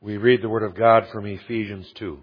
We read the Word of God from Ephesians 2.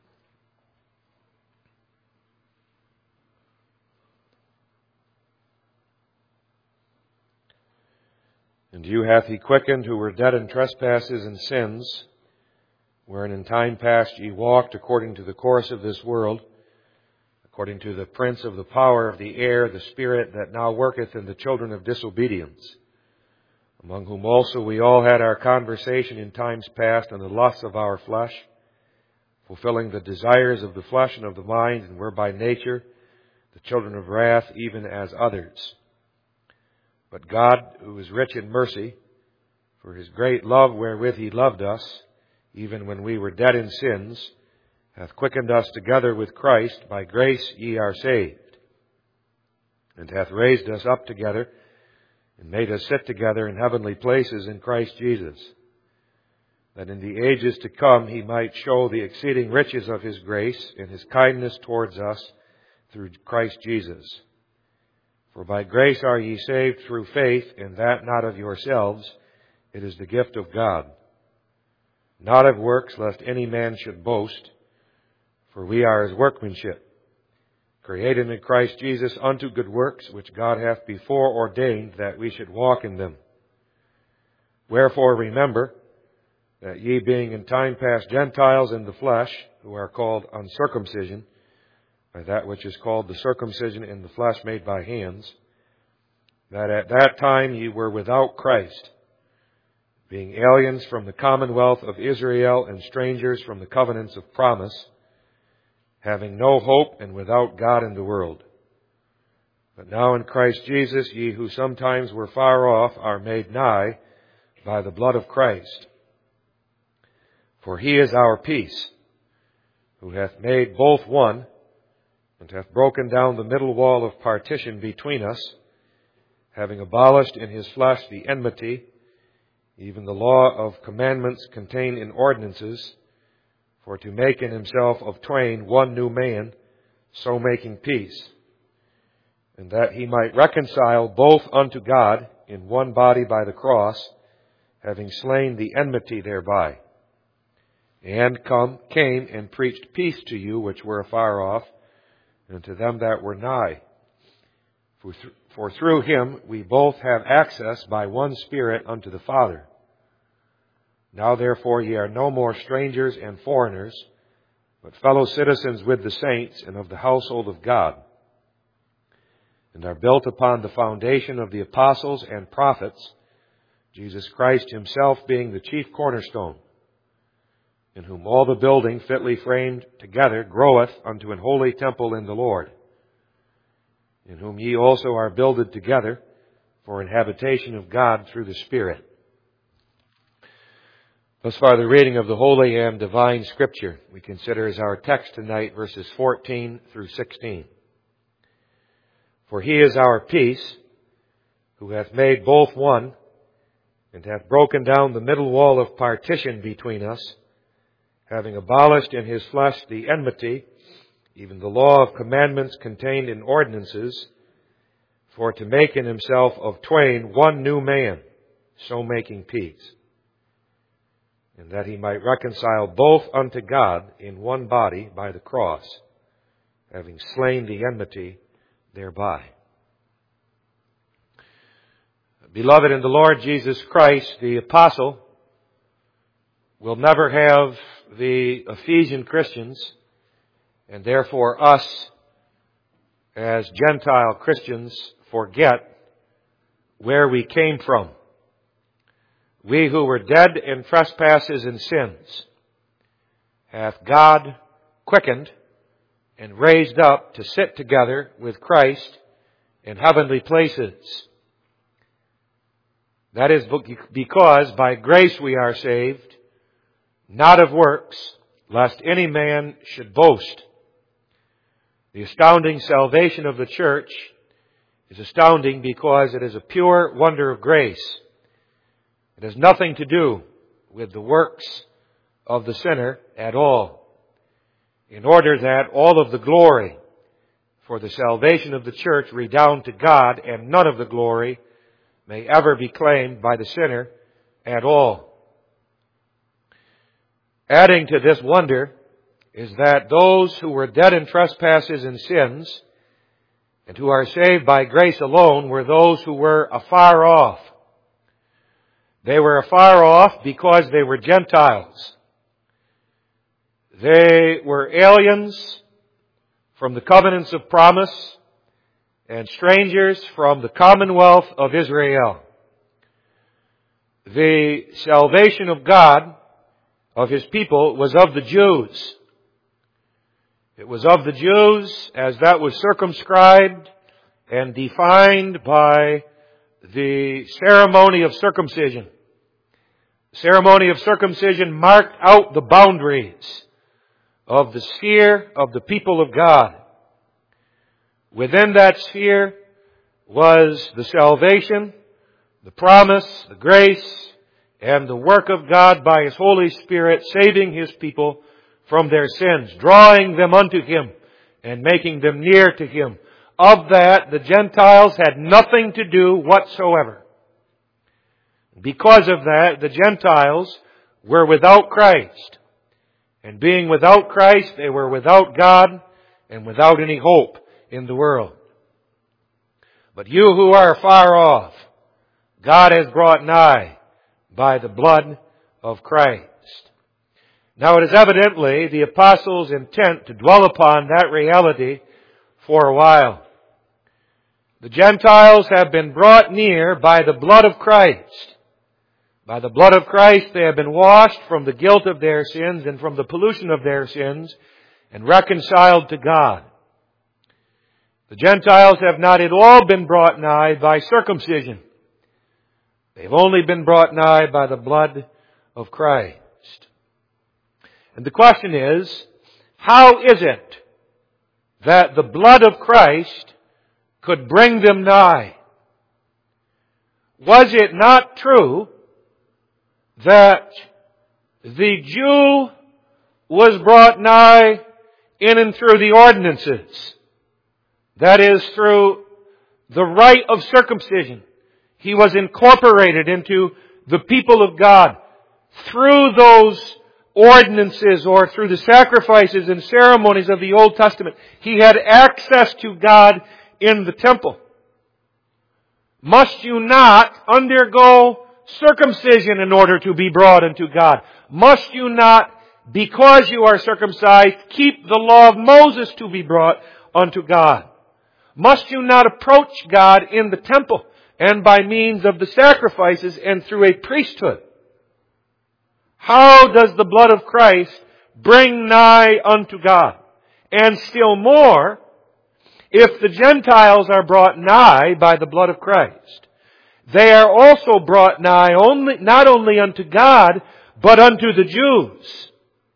And you hath He quickened who were dead in trespasses and sins, wherein in time past ye walked according to the course of this world, according to the prince of the power of the air, the spirit that now worketh in the children of disobedience, among whom also we all had our conversation in times past in the lusts of our flesh, fulfilling the desires of the flesh and of the mind, and were by nature the children of wrath, even as others. But God, who is rich in mercy, for His great love wherewith He loved us, even when we were dead in sins, hath quickened us together with Christ. By grace ye are saved, and hath raised us up together, and made us sit together in heavenly places in Christ Jesus, that in the ages to come He might show the exceeding riches of His grace and His kindness towards us through Christ Jesus. For by grace are ye saved through faith, and that not of yourselves, it is the gift of God, not of works, lest any man should boast. For we are His workmanship, created in Christ Jesus unto good works, which God hath before ordained that we should walk in them. Wherefore remember that ye being in time past Gentiles in the flesh, who are called uncircumcision, by that which is called the circumcision in the flesh made by hands, that at that time ye were without Christ, being aliens from the commonwealth of Israel and strangers from the covenants of promise, having no hope and without God in the world. But now in Christ Jesus ye who sometimes were far off are made nigh by the blood of Christ. For He is our peace, who hath made both one, and hath broken down the middle wall of partition between us, having abolished in His flesh the enmity, even the law of commandments contained in ordinances, for to make in Himself of twain one new man, so making peace, and that He might reconcile both unto God in one body by the cross, having slain the enmity thereby, and came and preached peace to you which were afar off, and to them that were nigh. For through Him we both have access by one Spirit unto the Father. Now therefore ye are no more strangers and foreigners, but fellow citizens with the saints and of the household of God, and are built upon the foundation of the apostles and prophets, Jesus Christ Himself being the chief cornerstone, in whom all the building fitly framed together groweth unto an holy temple in the Lord, in whom ye also are builded together for an habitation of God through the Spirit. Thus far the reading of the Holy and Divine Scripture. We consider as our text tonight verses 14 through 16. For He is our peace, who hath made both one, and hath broken down the middle wall of partition between us, having abolished in His flesh the enmity, even the law of commandments contained in ordinances, for to make in Himself of twain one new man, so making peace, and that He might reconcile both unto God in one body by the cross, having slain the enmity thereby. Beloved in the Lord Jesus Christ, the apostle will never have the Ephesian Christians, and therefore us as Gentile Christians, forget where we came from. We who were dead in trespasses and sins hath God quickened and raised up to sit together with Christ in heavenly places. That is because by grace we are saved, not of works, lest any man should boast. The astounding salvation of the church is astounding because it is a pure wonder of grace. It has nothing to do with the works of the sinner at all, in order that all of the glory for the salvation of the church redound to God, and none of the glory may ever be claimed by the sinner at all. Adding to this wonder is that those who were dead in trespasses and sins, and who are saved by grace alone, were those who were afar off. They were afar off because they were Gentiles. They were aliens from the covenants of promise and strangers from the commonwealth of Israel. The salvation of God, of His people, was of the Jews. It was of the Jews as that was circumscribed and defined by the ceremony of circumcision. The ceremony of circumcision marked out the boundaries of the sphere of the people of God. Within that sphere was the salvation, the promise, the grace, and the work of God by His Holy Spirit, saving His people from their sins, drawing them unto Him, and making them near to Him. Of that, the Gentiles had nothing to do whatsoever. Because of that, the Gentiles were without Christ. And being without Christ, they were without God and without any hope in the world. But you who are far off, God has brought nigh by the blood of Christ. Now it is evidently the apostles' intent to dwell upon that reality for a while. The Gentiles have been brought near by the blood of Christ. By the blood of Christ they have been washed from the guilt of their sins and from the pollution of their sins and reconciled to God. The Gentiles have not at all been brought nigh by circumcision. They've only been brought nigh by the blood of Christ. And the question is, how is it that the blood of Christ could bring them nigh? Was it not true that the Jew was brought nigh in and through the ordinances? That is, through the rite of circumcision. He was incorporated into the people of God through those ordinances or through the sacrifices and ceremonies of the Old Testament. He had access to God in the temple. Must you not undergo circumcision in order to be brought unto God? Must you not, because you are circumcised, keep the law of Moses to be brought unto God? Must you not approach God in the temple and by means of the sacrifices and through a priesthood? How does the blood of Christ bring nigh unto God? And still more, if the Gentiles are brought nigh by the blood of Christ, they are also brought nigh not only unto God, but unto the Jews.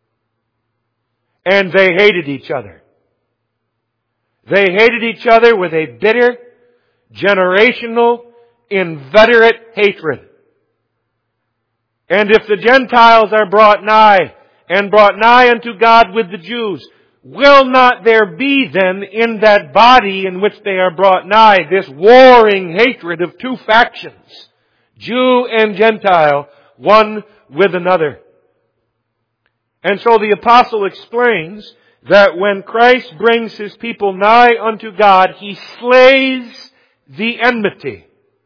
And they hated each other. They hated each other with a bitter, generational, inveterate hatred. And if the Gentiles are brought nigh, and brought nigh unto God with the Jews, will not there be then in that body in which they are brought nigh this warring hatred of two factions, Jew and Gentile, one with another? And so the apostle explains that when Christ brings His people nigh unto God, He slays the enmity.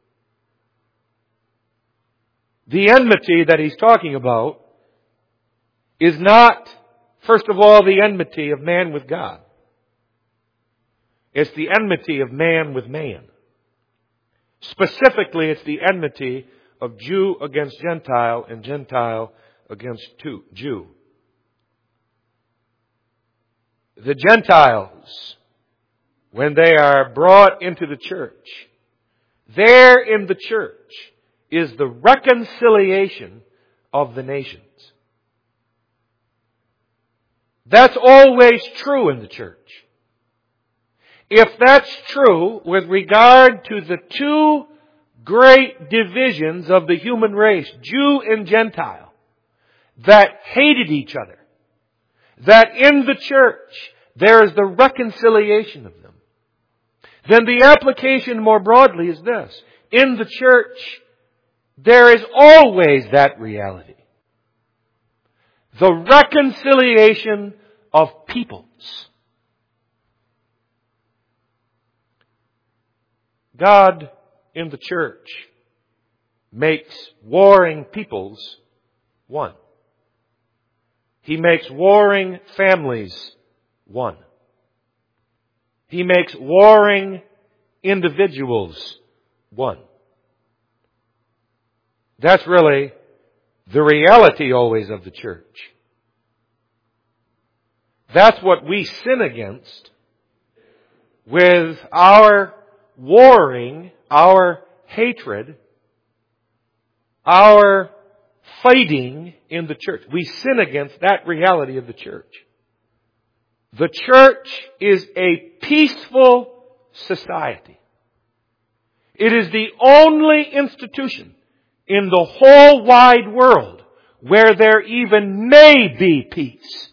The enmity that he's talking about is not, first of all, the enmity of man with God. It's the enmity of man with man. Specifically, it's the enmity of Jew against Gentile and Gentile against Jew. The Gentiles, when they are brought into the church, there in the church is the reconciliation of the nations. That's always true in the church. If that's true with regard to the two great divisions of the human race, Jew and Gentile, that hated each other, that in the church there is the reconciliation of them, then the application more broadly is this. In the church, there is always that reality. the reconciliation of peoples. God in the church makes warring peoples one. He makes warring families one. He makes warring individuals one. That's really the reality always of the church. That's what we sin against with our warring, our hatred, our fighting in the church. We sin against that reality of the church. The church is a peaceful society. It is the only institution in the whole wide world where there even may be peace.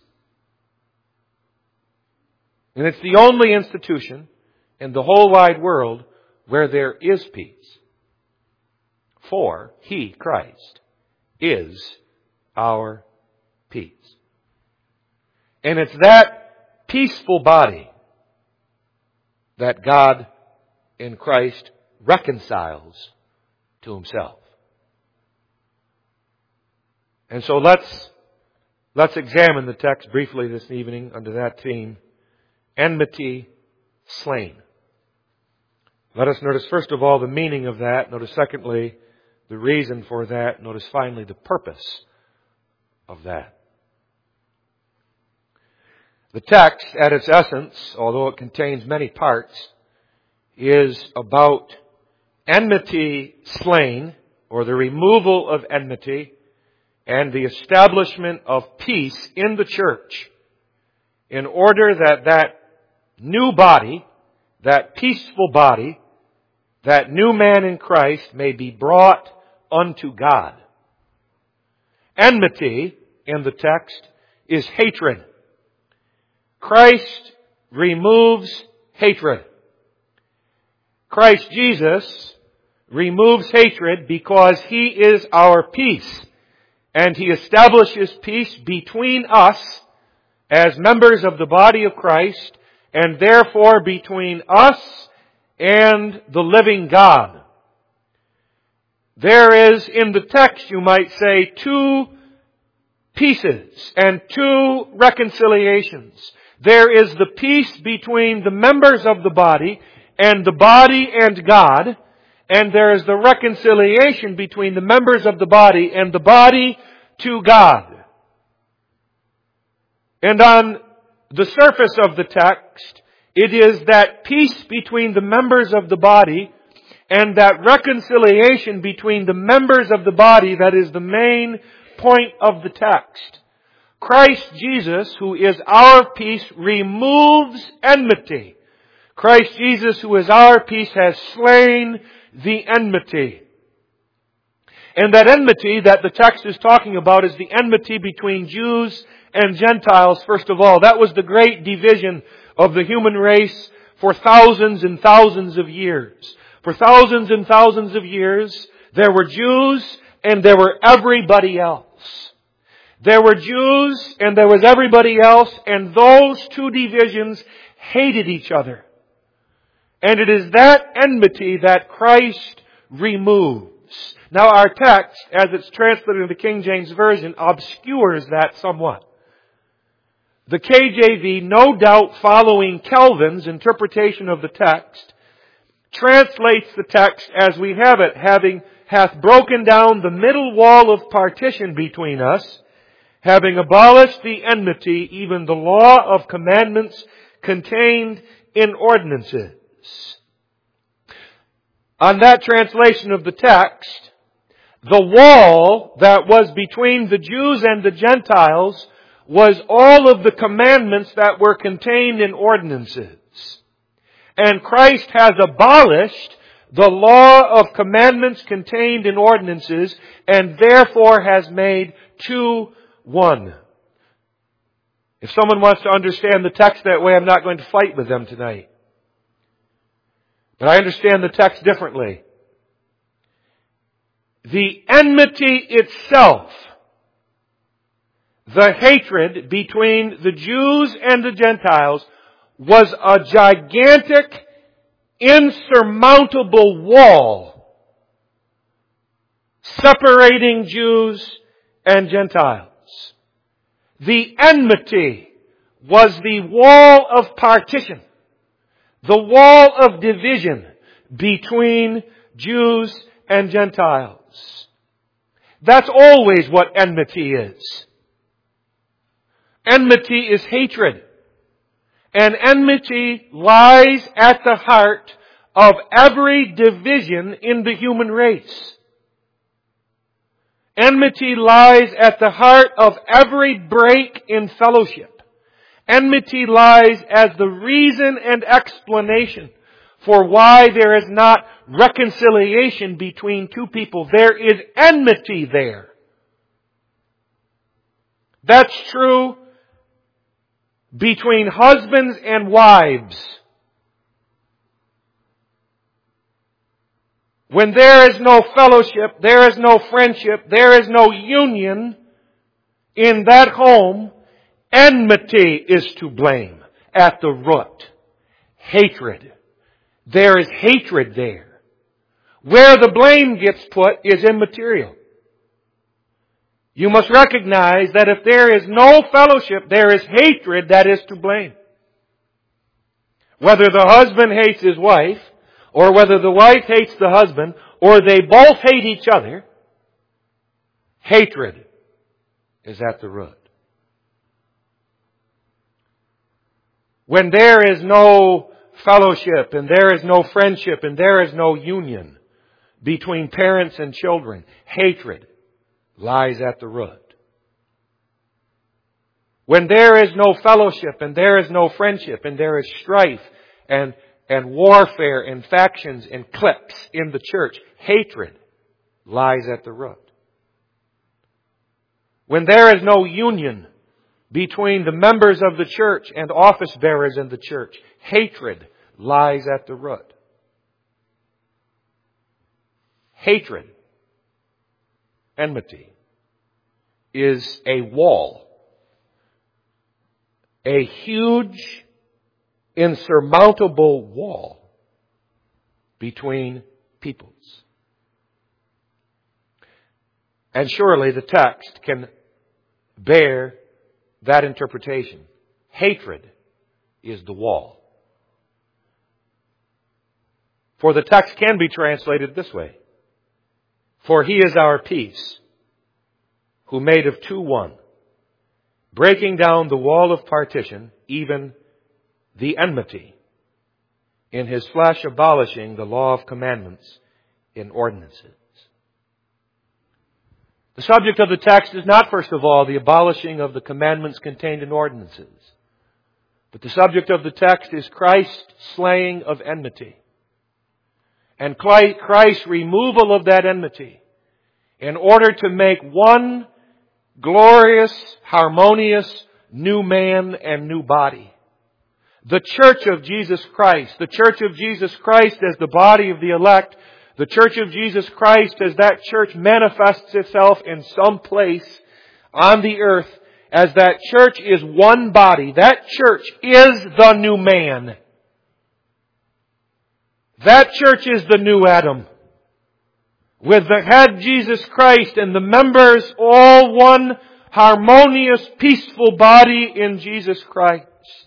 And it's the only institution in the whole wide world where there is peace. For He, Christ, is our peace. And it's that peaceful body that God in Christ reconciles to Himself. And so let's examine the text briefly this evening under that theme. Enmity slain. Let us notice first of all the meaning of that. Notice secondly the reason for that. Notice finally the purpose of that. The text at its essence, although it contains many parts, is about enmity slain, or the removal of enmity, and the establishment of peace in the church, in order that that new body, that peaceful body, that new man in Christ may be brought unto God. Enmity, in the text, is hatred. Christ removes hatred. Christ Jesus removes hatred because He is our peace. And He establishes peace between us as members of the body of Christ, and therefore between us and the living God. There is in the text, you might say, two pieces and two reconciliations. There is the peace between the members of the body and God, and there is the reconciliation between the members of the body and the body to God. And on the surface of the text, it is that peace between the members of the body and that reconciliation between the members of the body that is the main point of the text. Christ Jesus, who is our peace, removes enmity. Christ Jesus, who is our peace, has slain the enmity. And that enmity that the text is talking about is the enmity between Jews and Gentiles, first of all. That was the great division of the human race for thousands and thousands of years. For thousands and thousands of years, there were Jews and there were everybody else. There were Jews and there was everybody else, and those two divisions hated each other. And it is that enmity that Christ removes. Now our text, as it's translated in the King James Version, obscures that somewhat. The KJV, no doubt following Calvin's interpretation of the text, translates the text as we have it, hath broken down the middle wall of partition between us, having abolished the enmity, even the law of commandments contained in ordinances. On that translation of the text, the wall that was between the Jews and the Gentiles was all of the commandments that were contained in ordinances. And Christ has abolished the law of commandments contained in ordinances, and therefore has made two one. If someone wants to understand the text that way, I'm not going to fight with them tonight. But I understand the text differently. The enmity itself the hatred between the Jews and the Gentiles was a gigantic, insurmountable wall separating Jews and Gentiles. The enmity was the wall of partition, the wall of division between Jews and Gentiles. That's always what enmity is. Enmity is hatred. And enmity lies at the heart of every division in the human race. Enmity lies at the heart of every break in fellowship. Enmity lies as the reason and explanation for why there is not reconciliation between two people. There is enmity there. That's true between husbands and wives. When there is no fellowship, there is no friendship, there is no union in that home, enmity is to blame at the root. Hatred. There is hatred there. Where the blame gets put is immaterial. You must recognize that if there is no fellowship, there is hatred that is to blame. Whether the husband hates his wife, or whether the wife hates the husband, or they both hate each other, hatred is at the root. When there is no fellowship, and there is no friendship, and there is no union between parents and children, hatred lies at the root. When there is no fellowship, and there is no friendship, and there is strife, and warfare, and factions, and cliques in the church, hatred lies at the root. When there is no union between the members of the church and office bearers in the church, hatred lies at the root. Hatred, enmity, is a wall. A huge, insurmountable wall between peoples. And surely the text can bear that interpretation. Hatred is the wall. For the text can be translated this way. For He is our peace, who made of two one, breaking down the wall of partition, even the enmity, in His flesh abolishing the law of commandments in ordinances. The subject of the text is not, first of all, the abolishing of the commandments contained in ordinances. But the subject of the text is Christ's slaying of enmity. And Christ's removal of that enmity in order to make one glorious, harmonious, new man and new body. The Church of Jesus Christ. The Church of Jesus Christ as the body of the elect. The Church of Jesus Christ as that church manifests itself in some place on the earth, as that church is one body. That church is the new man. That church is the new Adam. With the head Jesus Christ and the members all one harmonious, peaceful body in Jesus Christ.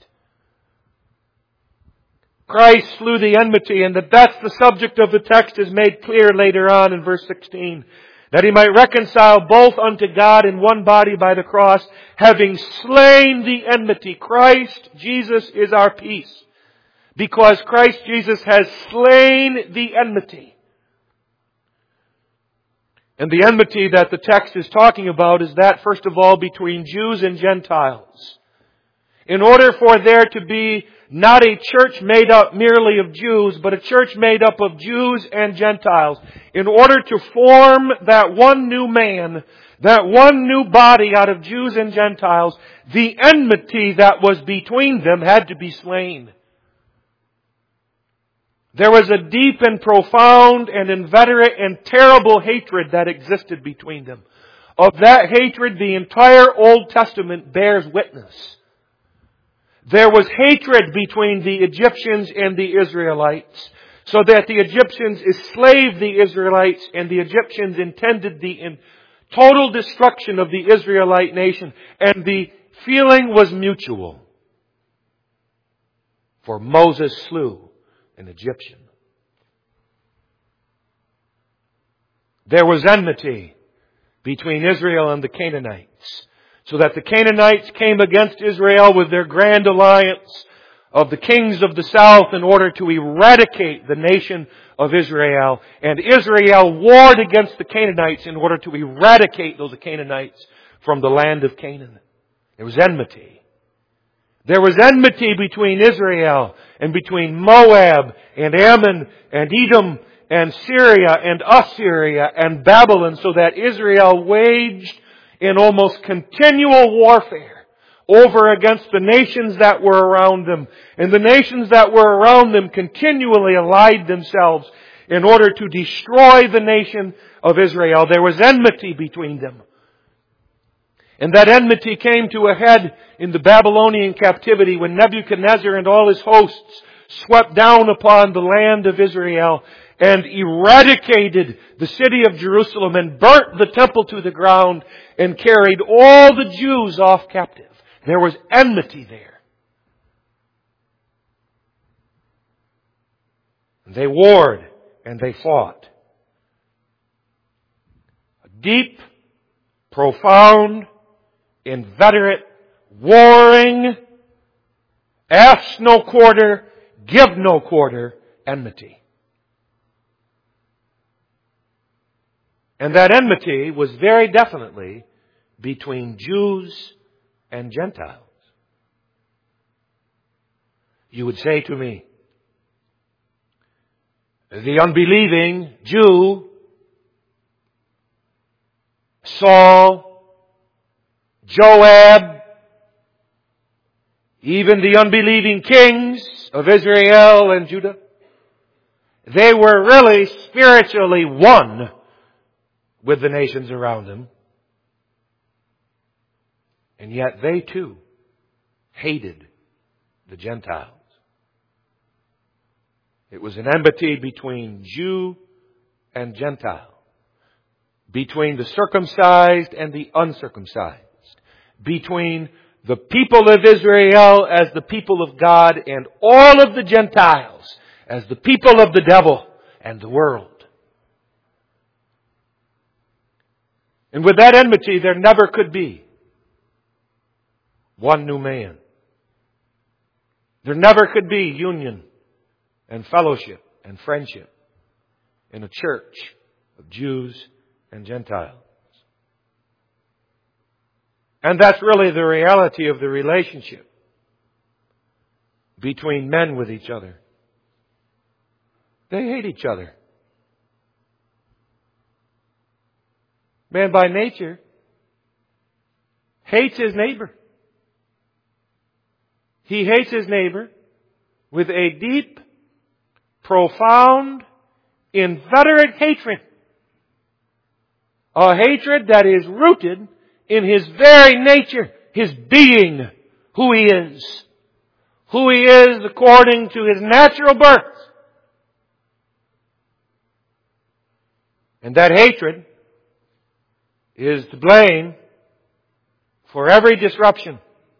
Christ slew the enmity, and that's the subject of the text is made clear later on in verse 16. That He might reconcile both unto God in one body by the cross, having slain the enmity. Christ Jesus is our peace. Because Christ Jesus has slain the enmity. And the enmity that the text is talking about is that, first of all, between Jews and Gentiles. In order for there to be not a church made up merely of Jews, but a church made up of Jews and Gentiles, in order to form that one new man, that one new body out of Jews and Gentiles, the enmity that was between them had to be slain. There was a deep and profound and inveterate and terrible hatred that existed between them. Of that hatred, the entire Old Testament bears witness. There was hatred between the Egyptians and the Israelites, so that the Egyptians enslaved the Israelites, and the Egyptians intended the total destruction of the Israelite nation, and the feeling was mutual. For Moses slew an Egyptian. There was enmity between Israel and the Canaanites, so that the Canaanites came against Israel with their grand alliance of the kings of the south in order to eradicate the nation of Israel. And Israel warred against the Canaanites in order to eradicate those Canaanites from the land of Canaan. There was enmity. There was enmity between Israel and between Moab and Ammon and Edom and Syria and Assyria and Babylon, so that Israel waged in almost continual warfare over against the nations that were around them. And the nations that were around them continually allied themselves in order to destroy the nation of Israel. There was enmity between them. And that enmity came to a head in the Babylonian captivity when Nebuchadnezzar and all his hosts swept down upon the land of Israel and eradicated the city of Jerusalem and burnt the temple to the ground and carried all the Jews off captive. There was enmity there. They warred and they fought. A deep, profound, inveterate, warring, ask no quarter, give no quarter enmity. And that enmity was very definitely between Jews and Gentiles. You would say to me, the unbelieving Jew, Saul, Joab, even the unbelieving kings of Israel and Judah, they were really spiritually one with the nations around them. And yet they too hated the Gentiles. It was an enmity between Jew and Gentile, between the circumcised and the uncircumcised, between the people of Israel as the people of God and all of the Gentiles as the people of the devil and the world. And with that enmity, there never could be one new man. There never could be union and fellowship and friendship in a church of Jews and Gentiles. And that's really the reality of the relationship between men with each other. They hate each other. Man by nature hates his neighbor. He hates his neighbor with a deep, profound, inveterate hatred. A hatred that is rooted in his very nature, his being, who he is. Who he is according to his natural birth. And that hatred is to blame for every disruption,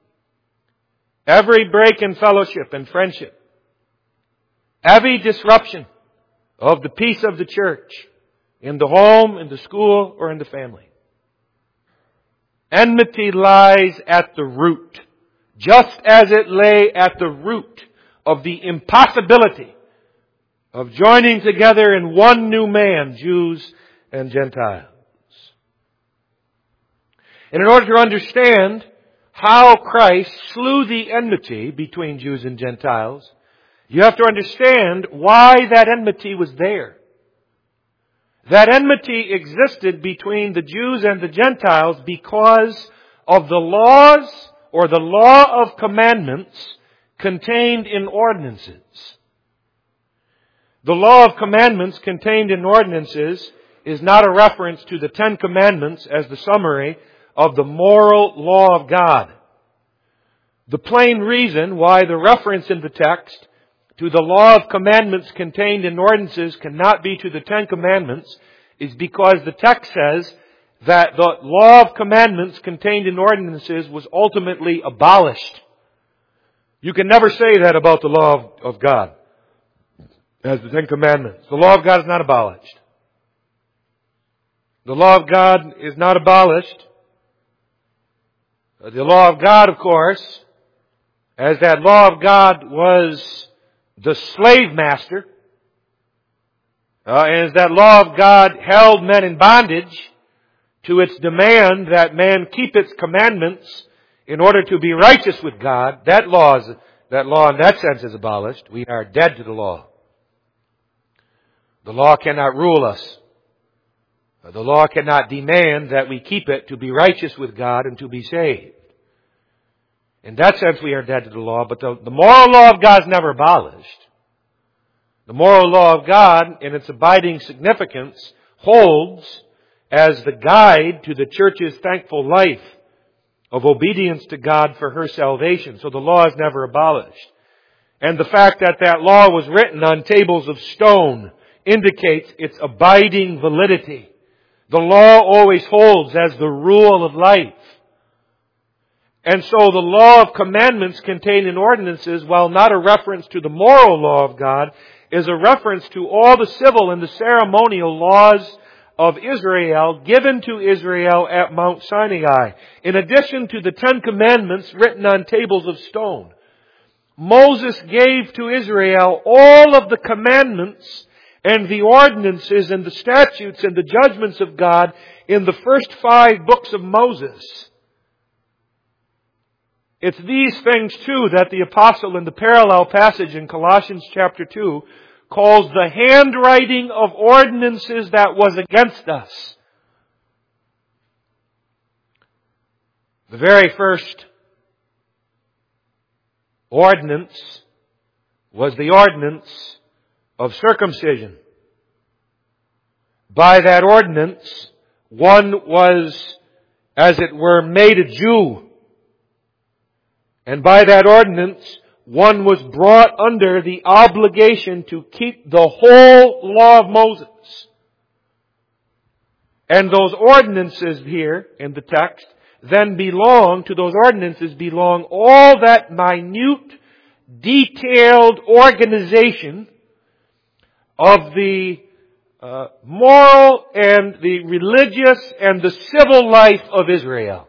every break in fellowship and friendship, every disruption of the peace of the church in the home, in the school, or in the family. Enmity lies at the root, just as it lay at the root of the impossibility of joining together in one new man, Jews and Gentiles. And in order to understand how Christ slew the enmity between Jews and Gentiles, you have to understand why that enmity was there. That enmity existed between the Jews and the Gentiles because of the laws or the law of commandments contained in ordinances. The law of commandments contained in ordinances is not a reference to the Ten Commandments as the summary of the moral law of God. The plain reason why the reference in the text to the law of commandments contained in ordinances cannot be to the Ten Commandments is because the text says that the law of commandments contained in ordinances was ultimately abolished. You can never say that about the law of God as the Ten Commandments. The law of God is not abolished. The law of God is not abolished. The law of God, of course, as that law of God was the slave master, and as that law of God held men in bondage to its demand that man keep its commandments in order to be righteous with God, that law in that sense is abolished. We are dead to the law. The law cannot rule us. The law cannot demand that we keep it to be righteous with God and to be saved. In that sense, we are dead to the law, but the moral law of God is never abolished. The moral law of God, in its abiding significance, holds as the guide to the church's thankful life of obedience to God for her salvation. So the law is never abolished. And the fact that that law was written on tables of stone indicates its abiding validity. The law always holds as the rule of life. And so the law of commandments contained in ordinances, while not a reference to the moral law of God, is a reference to all the civil and the ceremonial laws of Israel given to Israel at Mount Sinai. In addition to the Ten Commandments written on tables of stone, Moses gave to Israel all of the commandments and the ordinances and the statutes and the judgments of God in the first 5 books of Moses. It's these things, too, that the apostle in the parallel passage in Colossians chapter 2 calls the handwriting of ordinances that was against us. The very first ordinance was the ordinance of circumcision. By that ordinance, one was, as it were, made a Jew. And by that ordinance, one was brought under the obligation to keep the whole law of Moses. And those ordinances here in the text then belong all that minute, detailed organization of the moral and the religious and the civil life of Israel.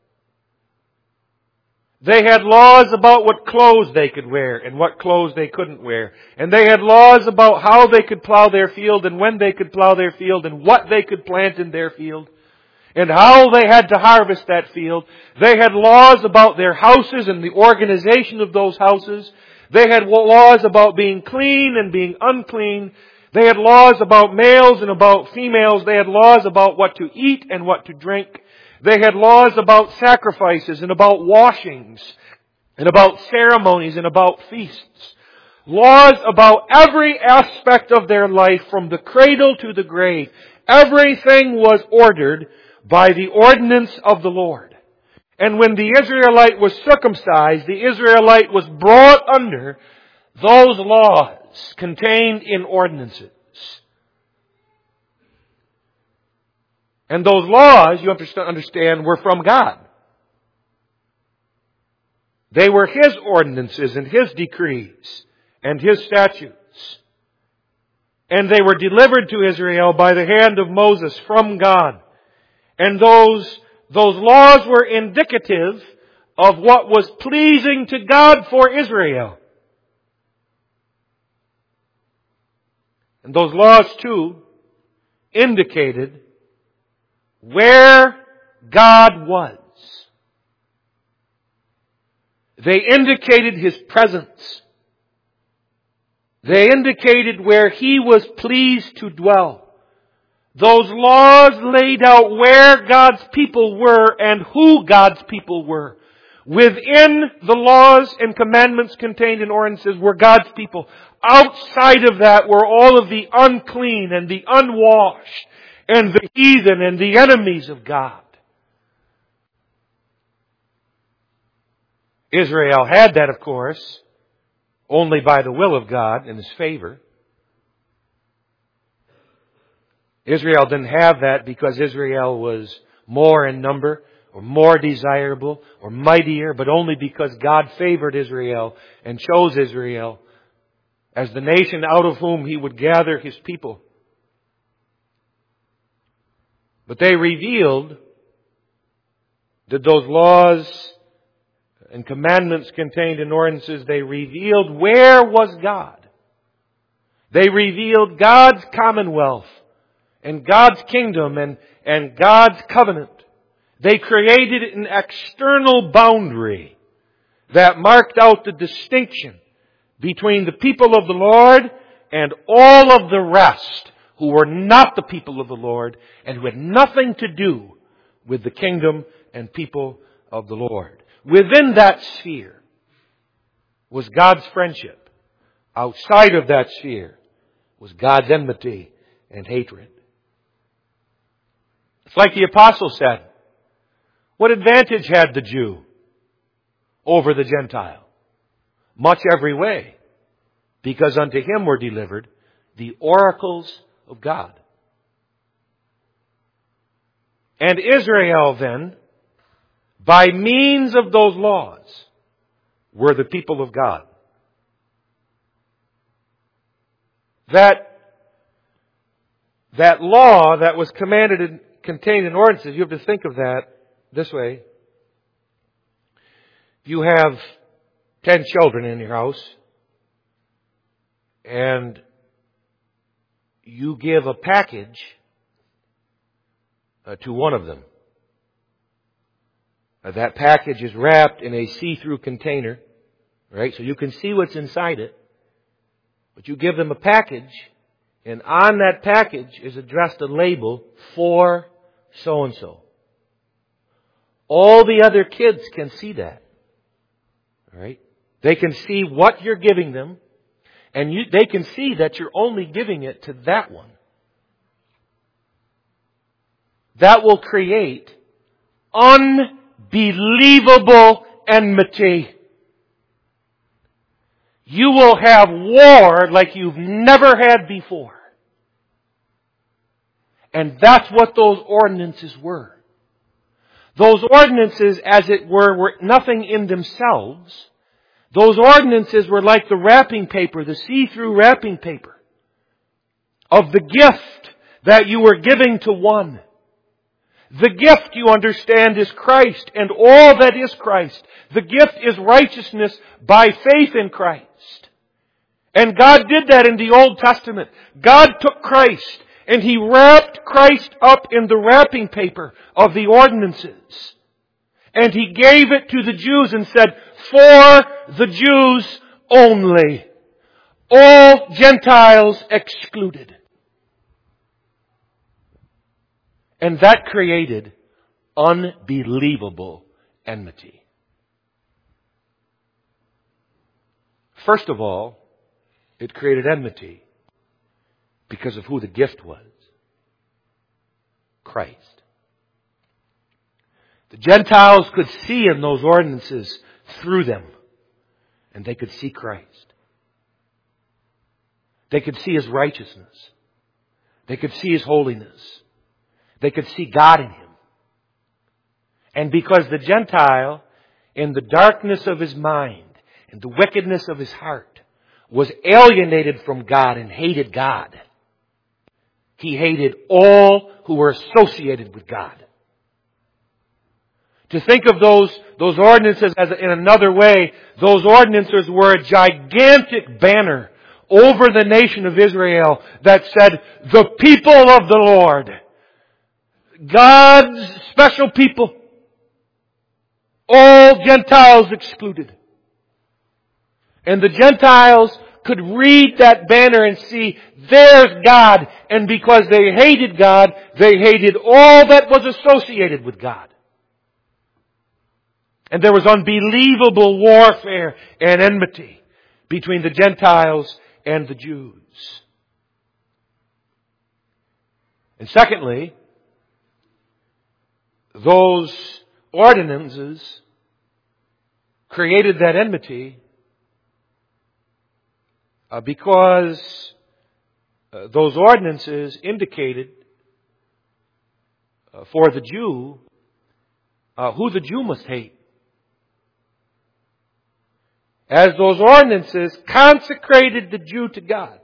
They had laws about what clothes they could wear and what clothes they couldn't wear. And they had laws about how they could plow their field and when they could plow their field and what they could plant in their field and how they had to harvest that field. They had laws about their houses and the organization of those houses. They had laws about being clean and being unclean. They had laws about males and about females. They had laws about what to eat and what to drink. They had laws about sacrifices and about washings and about ceremonies and about feasts. Laws about every aspect of their life from the cradle to the grave. Everything was ordered by the ordinance of the Lord. And when the Israelite was circumcised, the Israelite was brought under those laws contained in ordinances. And those laws, you have to understand, were from God. They were His ordinances and His decrees and His statutes. And they were delivered to Israel by the hand of Moses from God. And those laws were indicative of what was pleasing to God for Israel. And those laws, too, indicated where God was. They indicated His presence. They indicated where He was pleased to dwell. Those laws laid out where God's people were and who God's people were. Within the laws and commandments contained in ordinances were God's people. Outside of that were all of the unclean and the unwashed and the heathen and the enemies of God. Israel had that, of course, only by the will of God in His favor. Israel didn't have that because Israel was more in number, or more desirable, or mightier, but only because God favored Israel and chose Israel as the nation out of whom He would gather His people. But they revealed that those laws and commandments contained in ordinances, they revealed where was God. They revealed God's commonwealth and God's kingdom and God's covenant. They created an external boundary that marked out the distinction between the people of the Lord and all of the rest who were not the people of the Lord and who had nothing to do with the kingdom and people of the Lord. Within that sphere was God's friendship. Outside of that sphere was God's enmity and hatred. It's like the apostle said, what advantage had the Jew over the Gentile? Much every way, because unto him were delivered the oracles of God. And Israel then, by means of those laws, were the people of God. That law that was commanded and contained in ordinances, you have to think of that this way. If you have 10 children in your house, and you give a package to one of them. That package is wrapped in a see-through container, right? So you can see what's inside it. But you give them a package, and on that package is addressed a label for so-and-so. All the other kids can see that. All right? They can see what you're giving them, and they can see that you're only giving it to that one. That will create unbelievable enmity. You will have war like you've never had before. And that's what those ordinances were. Those ordinances, as it were nothing in themselves. Those ordinances were like the wrapping paper, the see-through wrapping paper of the gift that you were giving to one. The gift, you understand, is Christ and all that is Christ. The gift is righteousness by faith in Christ. And God did that in the Old Testament. God took Christ and He wrapped Christ up in the wrapping paper of the ordinances. And He gave it to the Jews and said, for the Jews only. All Gentiles excluded. And that created unbelievable enmity. First of all, it created enmity because of who the gift was. Christ. The Gentiles could see in those ordinances through them, and they could see Christ. They could see His righteousness. They could see His holiness. They could see God in Him. And because the Gentile, in the darkness of his mind and the wickedness of his heart, was alienated from God and hated God, he hated all who were associated with God. To think of those ordinances as in another way, those ordinances were a gigantic banner over the nation of Israel that said, the people of the Lord, God's special people, all Gentiles excluded. And the Gentiles could read that banner and see, there's God. And because they hated God, they hated all that was associated with God. And there was unbelievable warfare and enmity between the Gentiles and the Jews. And secondly, those ordinances created that enmity because those ordinances indicated for the Jew who the Jew must hate. As those ordinances consecrated the Jew to God,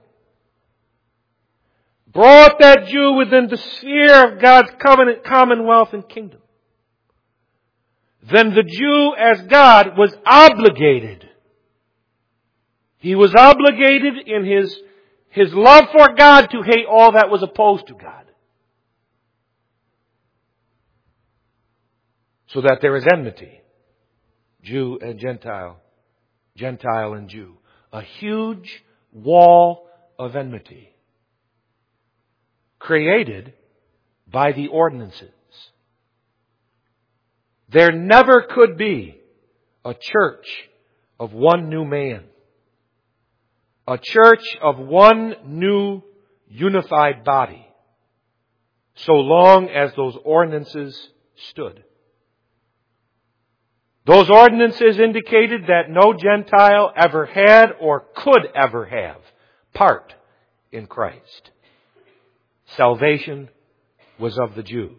brought that Jew within the sphere of God's covenant, commonwealth, and kingdom, then the Jew as God was obligated. He was obligated in his love for God to hate all that was opposed to God. So that there is enmity, Jew and Gentile, Gentile and Jew. A huge wall of enmity created by the ordinances. There never could be a church of one new man. A church of one new unified body. So long as those ordinances stood. Those ordinances indicated that no Gentile ever had or could ever have part in Christ. Salvation was of the Jews.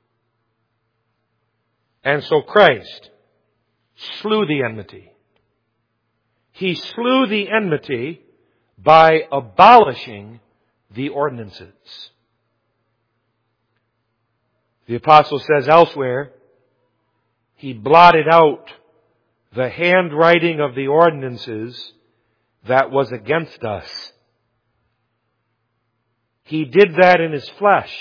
And so Christ slew the enmity. He slew the enmity by abolishing the ordinances. The apostle says elsewhere, He blotted out the handwriting of the ordinances that was against us. He did that in His flesh.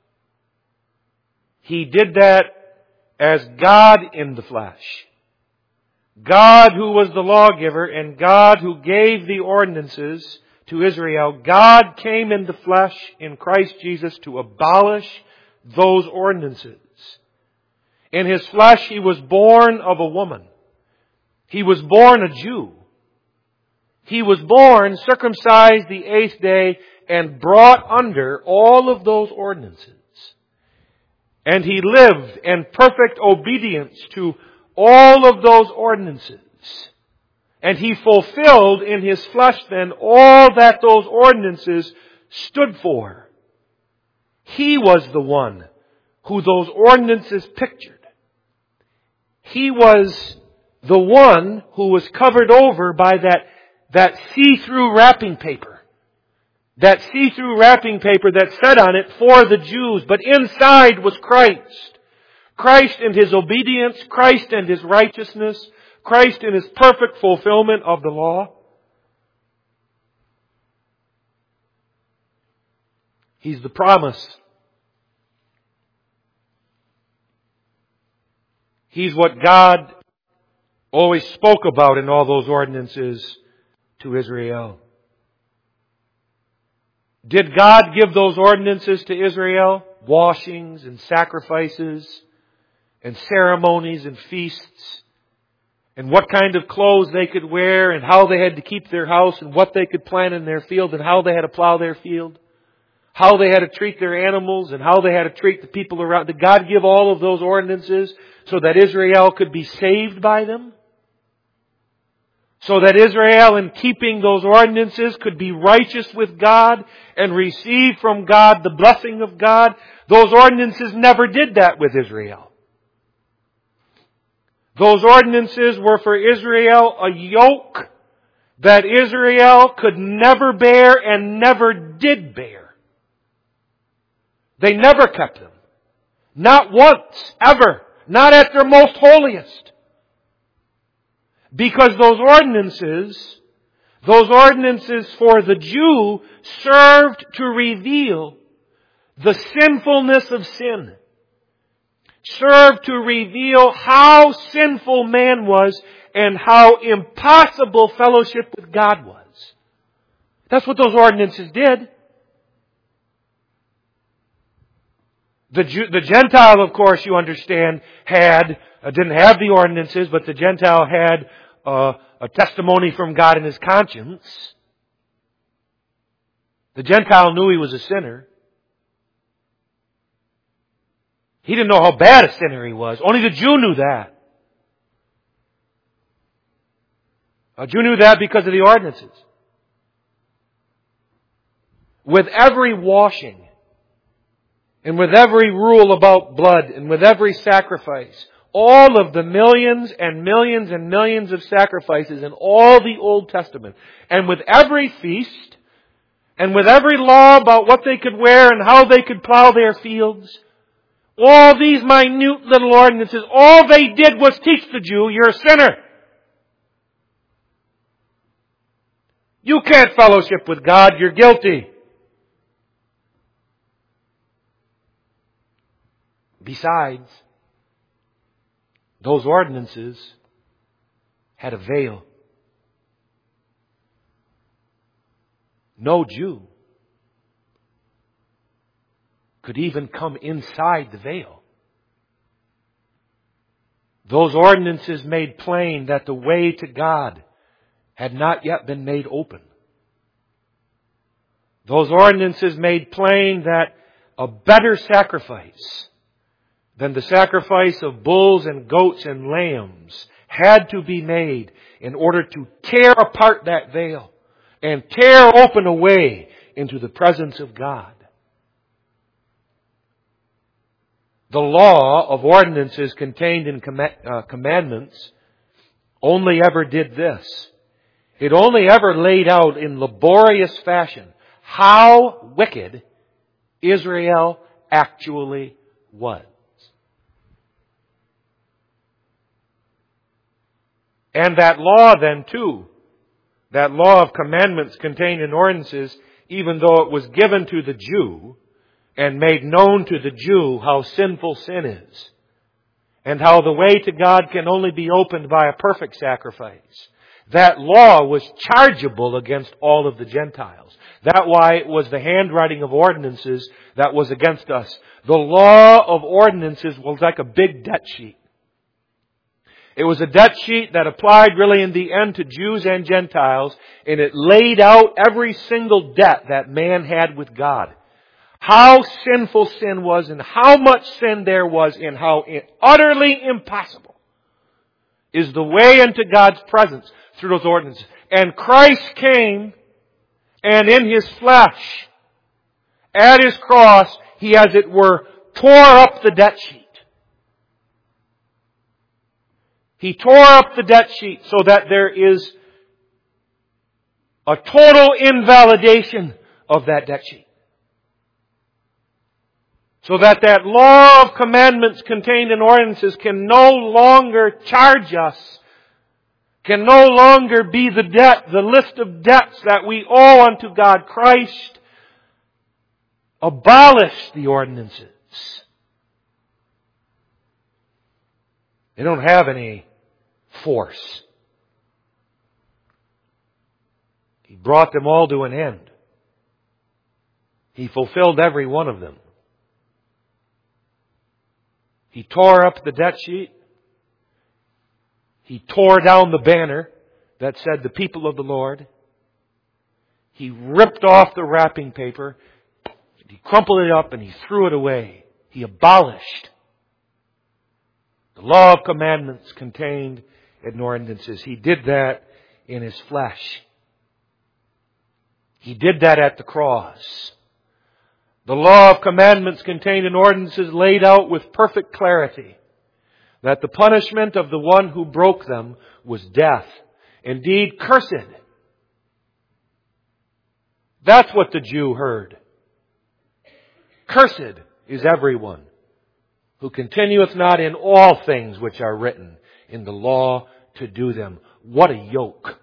He did that as God in the flesh. God who was the lawgiver and God who gave the ordinances to Israel. God came in the flesh in Christ Jesus to abolish those ordinances. In His flesh He was born of a woman. He was born a Jew. He was born, circumcised the 8th day, and brought under all of those ordinances. And He lived in perfect obedience to all of those ordinances. And He fulfilled in His flesh then all that those ordinances stood for. He was the one who those ordinances pictured. He was the one who was covered over by that see-through wrapping paper. That see-through wrapping paper that said on it, for the Jews. But inside was Christ. Christ in His obedience, Christ in His righteousness, Christ in His perfect fulfillment of the law. He's the promise. He's what God always spoke about in all those ordinances to Israel. Did God give those ordinances to Israel? Washings and sacrifices and ceremonies and feasts and what kind of clothes they could wear and how they had to keep their house and what they could plant in their field and how they had to plow their field, how they had to treat their animals and how they had to treat the people around. Did God give all of those ordinances so that Israel could be saved by them? So that Israel, in keeping those ordinances, could be righteous with God and receive from God the blessing of God? Those ordinances never did that with Israel. Those ordinances were for Israel a yoke that Israel could never bear and never did bear. They never kept them. Not once, ever. Not at their most holiest. Because those ordinances for the Jew served to reveal the sinfulness of sin. Served to reveal how sinful man was and how impossible fellowship with God was. That's what those ordinances did. The Gentile, of course, you understand, didn't have the ordinances, but the Gentile had a testimony from God in his conscience. The Gentile knew he was a sinner. He didn't know how bad a sinner he was. Only the Jew knew that. A Jew knew that because of the ordinances. With every washing, and with every rule about blood, and with every sacrifice, all of the millions and millions and millions of sacrifices in all the Old Testament, and with every feast, and with every law about what they could wear and how they could plow their fields, all these minute little ordinances, all they did was teach the Jew, you're a sinner. You can't fellowship with God, you're guilty. Besides, those ordinances had a veil. No Jew could even come inside the veil. Those ordinances made plain that the way to God had not yet been made open. Those ordinances made plain that a better sacrifice than the sacrifice of bulls and goats and lambs had to be made in order to tear apart that veil and tear open a way into the presence of God. The law of ordinances contained in commandments only ever did this. It only ever laid out in laborious fashion how wicked Israel actually was. And that law then too, that law of commandments contained in ordinances, even though it was given to the Jew and made known to the Jew how sinful sin is, and how the way to God can only be opened by a perfect sacrifice, that law was chargeable against all of the Gentiles. That's why it was the handwriting of ordinances that was against us. The law of ordinances was like a big debt sheet. It was a debt sheet that applied really in the end to Jews and Gentiles, and it laid out every single debt that man had with God. How sinful sin was and how much sin there was and how utterly impossible is the way into God's presence through those ordinances. And Christ came, and in His flesh, at His cross, He, as it were, tore up the debt sheet. He tore up the debt sheet so that there is a total invalidation of that debt sheet. So that that law of commandments contained in ordinances can no longer charge us, can no longer be the debt, the list of debts that we owe unto God. Christ abolished the ordinances. They don't have any force. He brought them all to an end. He fulfilled every one of them. He tore up the debt sheet. He tore down the banner that said the people of the Lord. He ripped off the wrapping paper. He crumpled it up and he threw it away. He abolished the law of commandments contained in ordinances. He did that in His flesh. He did that at the cross. The law of commandments contained in ordinances laid out with perfect clarity that the punishment of the one who broke them was death. Indeed, cursed. That's what the Jew heard. Cursed is everyone who continueth not in all things which are written in the law to do them. What a yoke.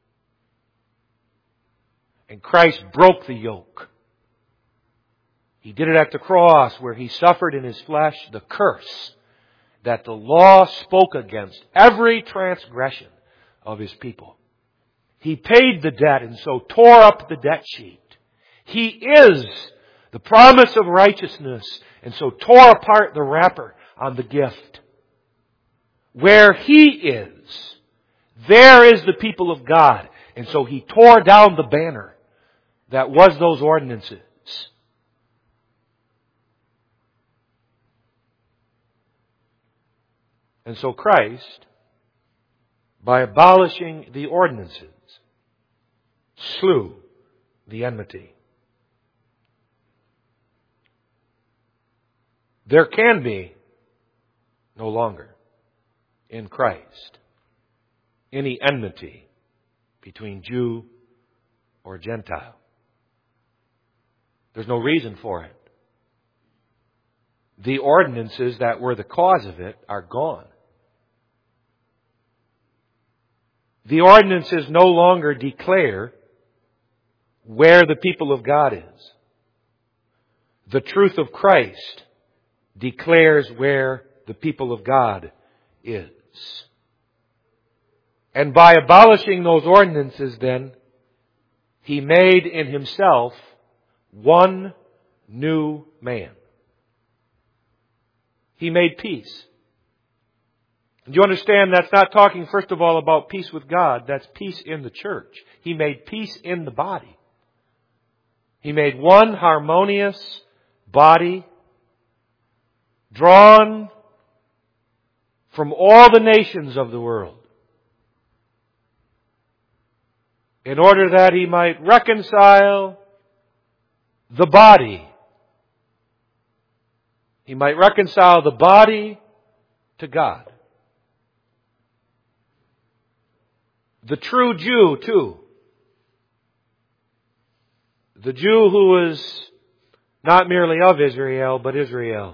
And Christ broke the yoke. He did it at the cross where He suffered in His flesh the curse that the law spoke against every transgression of His people. He paid the debt and so tore up the debt sheet. He is the promise of righteousness and so tore apart the wrapper on the gift. Where He is, there is the people of God. And so He tore down the banner that was those ordinances. And so Christ, by abolishing the ordinances, slew the enmity. There can be no longer in Christ any enmity between Jew or Gentile. There's no reason for it. The ordinances that were the cause of it are gone. The ordinances no longer declare where the people of God is. The truth of Christ declares where the people of God is. And by abolishing those ordinances then, He made in Himself one new man. He made peace. Do you understand that's not talking first of all about peace with God, that's peace in the church. He made peace in the body. He made one harmonious body drawn from all the nations of the world in order that He might reconcile the body. He might reconcile the body to God. The true Jew, too. The Jew who is not merely of Israel, but Israel.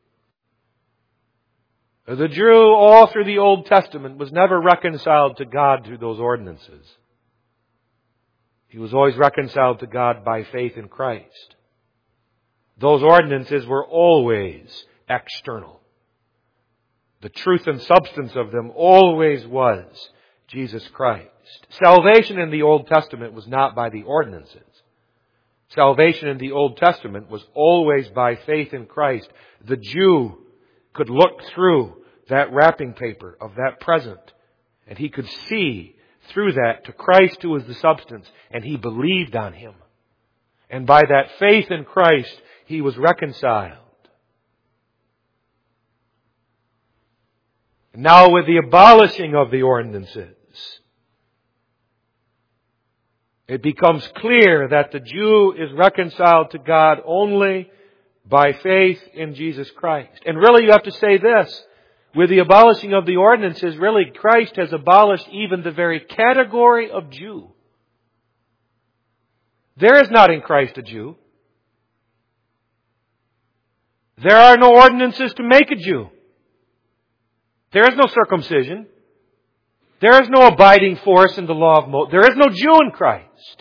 The Jew all through the Old Testament was never reconciled to God through those ordinances. He was always reconciled to God by faith in Christ. Those ordinances were always external. The truth and substance of them always was Jesus Christ. Salvation in the Old Testament was not by the ordinances. Salvation in the Old Testament was always by faith in Christ. The Jew could look through that wrapping paper of that present, and he could see through that to Christ who is the substance, and he believed on Him. And by that faith in Christ, he was reconciled. Now with the abolishing of the ordinances, it becomes clear that the Jew is reconciled to God only by faith in Jesus Christ. And really you have to say this, with the abolishing of the ordinances, really Christ has abolished even the very category of Jew. There is not in Christ a Jew. There are no ordinances to make a Jew. There is no circumcision. There is no abiding force in the law of Moses. There is no Jew in Christ.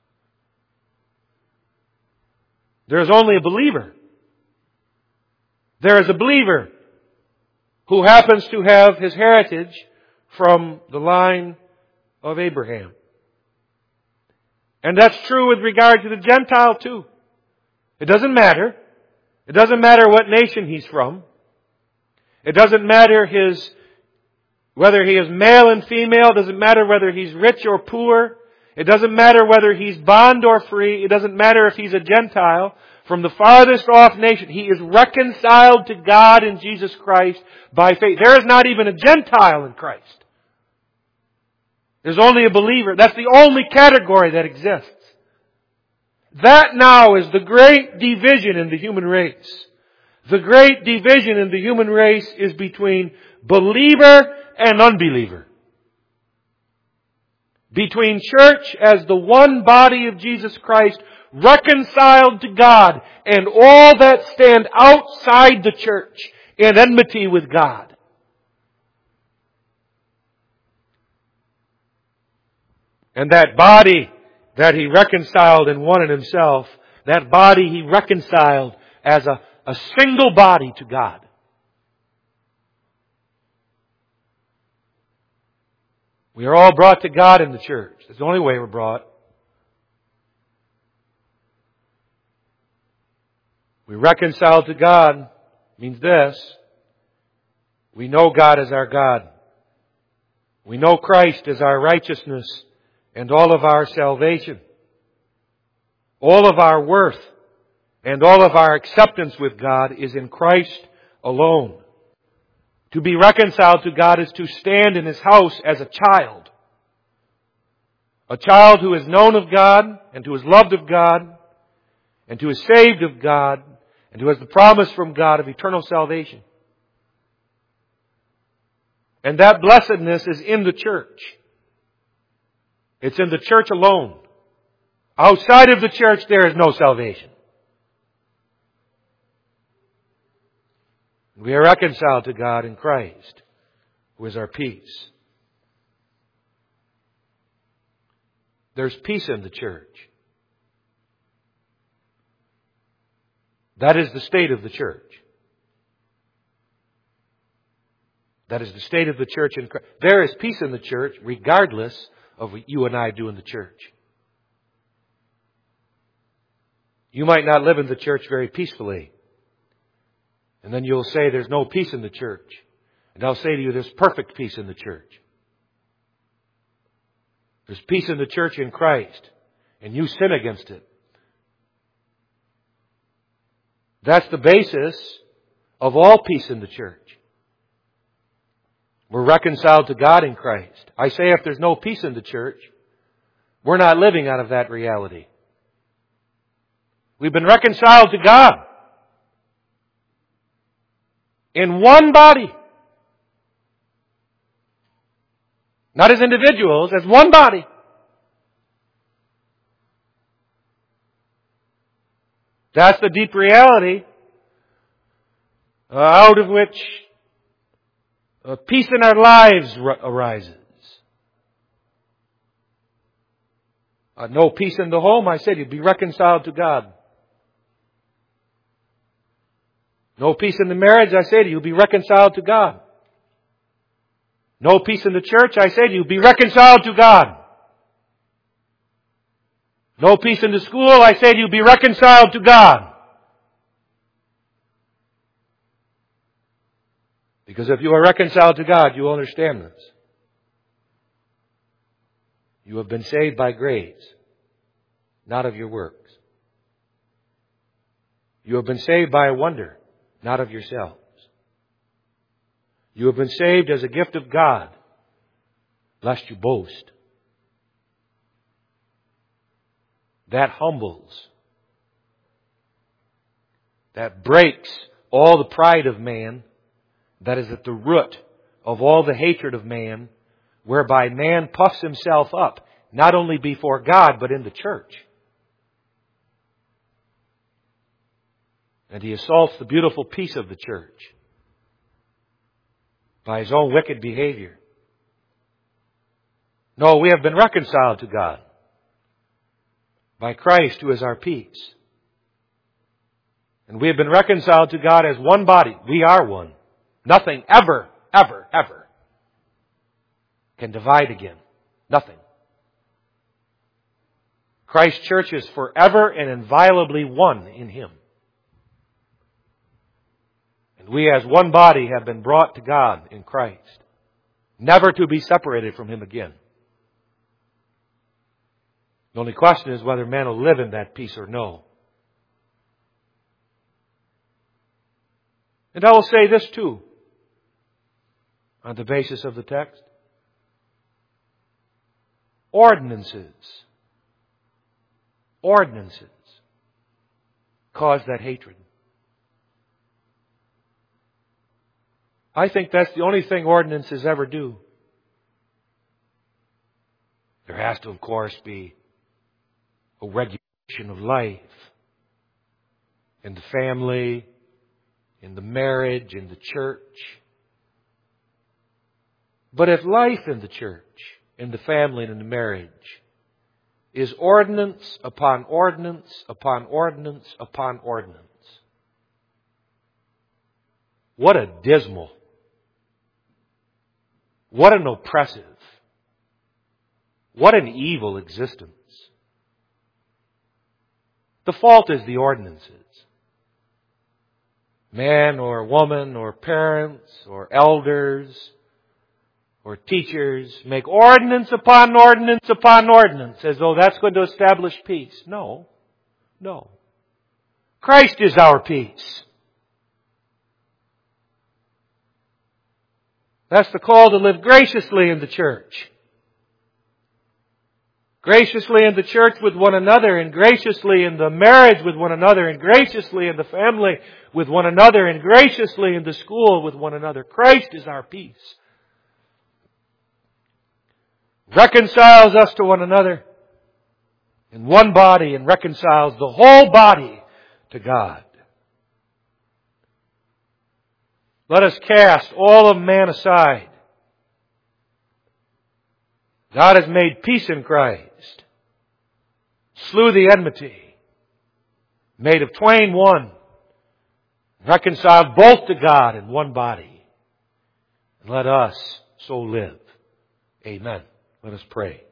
There is only a believer. There is a believer who happens to have his heritage from the line of Abraham. And that's true with regard to the Gentile too. It doesn't matter. It doesn't matter what nation he's from. It doesn't matter whether he is male and female. It doesn't matter whether he's rich or poor. It doesn't matter whether he's bond or free. It doesn't matter if he's a Gentile. From the farthest off nation, he is reconciled to God in Jesus Christ by faith. There is not even a Gentile in Christ. There's only a believer. That's the only category that exists. That now is the great division in the human race. The great division in the human race is between believer and unbeliever. Between church as the one body of Jesus Christ, reconciled to God, and all that stand outside the church in enmity with God. And that body that He reconciled in one in Himself, that body He reconciled as a single body to God. We are all brought to God in the church. That's the only way we're brought. We reconcile to God means this. We know God as our God. We know Christ as our righteousness and all of our salvation. All of our worth and all of our acceptance with God is in Christ alone. To be reconciled to God is to stand in His house as a child. A child who is known of God, and who is loved of God, and who is saved of God, and who has the promise from God of eternal salvation. And that blessedness is in the church. It's in the church alone. Outside of the church, there is no salvation. We are reconciled to God in Christ, who is our peace. There's peace in the church. That is the state of the church. That is the state of the church in Christ. There is peace in the church regardless of what you and I do in the church. You might not live in the church very peacefully. And then you'll say there's no peace in the church. And I'll say to you there's perfect peace in the church. There's peace in the church in Christ. And you sin against it. That's the basis of all peace in the church. We're reconciled to God in Christ. I say if there's no peace in the church, we're not living out of that reality. We've been reconciled to God in one body. Not as individuals, as one body. That's the deep reality out of which peace in our lives arises. No peace in the home, I said, you'd be reconciled to God. No peace in the marriage, I said, you'll be reconciled to God. No peace in the church, I said, you'll be reconciled to God. No peace in the school, I said, you'll be reconciled to God. Because if you are reconciled to God, you will understand this. You have been saved by grace, not of your works. You have been saved by a wonder, not of yourselves. You have been saved as a gift of God, lest you boast. That humbles. That breaks all the pride of man. That is at the root of all the hatred of man, whereby man puffs himself up, not only before God, but in the church. And he assaults the beautiful peace of the church by his own wicked behavior. No, we have been reconciled to God by Christ, who is our peace. And we have been reconciled to God as one body. We are one. Nothing ever can divide again. Nothing. Christ's church is forever and inviolably one in Him. And we as one body have been brought to God in Christ, never to be separated from Him again. The only question is whether man will live in that peace or no. And I will say this too, on the basis of the text. Ordinances cause that hatred. I think that's the only thing ordinances ever do. There has to, of course, be a regulation of life in the family, in the marriage, in the church. But if life in the church, in the family, and in the marriage is ordinance upon ordinance upon ordinance upon ordinance, what a dismal, what an oppressive, what an evil existence. The fault is the ordinances. Man or woman or parents or elders or teachers make ordinance upon ordinance upon ordinance as though that's going to establish peace. No. Christ is our peace. That's the call to live graciously in the church. Graciously in the church with one another, and graciously in the marriage with one another, and graciously in the family with one another, and graciously in the school with one another. Christ is our peace. Reconciles us to one another in one body, and reconciles the whole body to God. Let us cast all of man aside. God has made peace in Christ, slew the enmity, made of twain one, reconciled both to God in one body. And let us so live. Amen. Let us pray.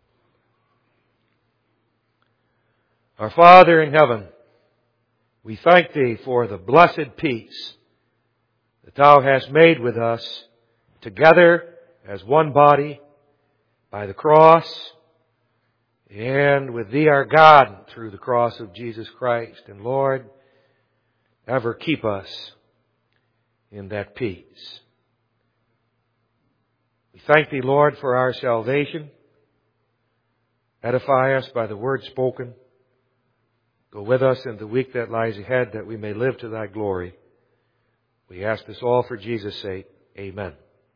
Our Father in heaven, we thank Thee for the blessed peace that Thou hast made with us together as one body by the cross, and with Thee our God through the cross of Jesus Christ. And Lord, ever keep us in that peace. We thank Thee, Lord, for our salvation. Edify us by the word spoken. Go with us in the week that lies ahead, that we may live to Thy glory. We ask this all for Jesus' sake. Amen.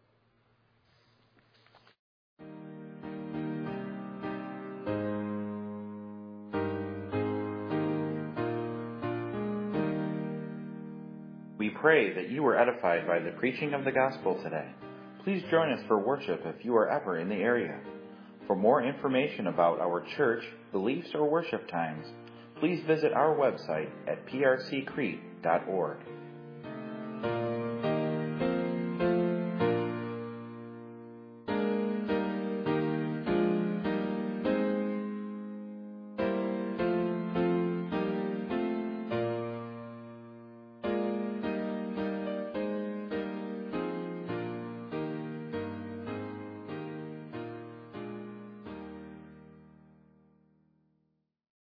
We pray that you were edified by the preaching of the gospel today. Please join us for worship if you are ever in the area. For more information about our church, beliefs, or worship times, please visit our website at prccrete.org.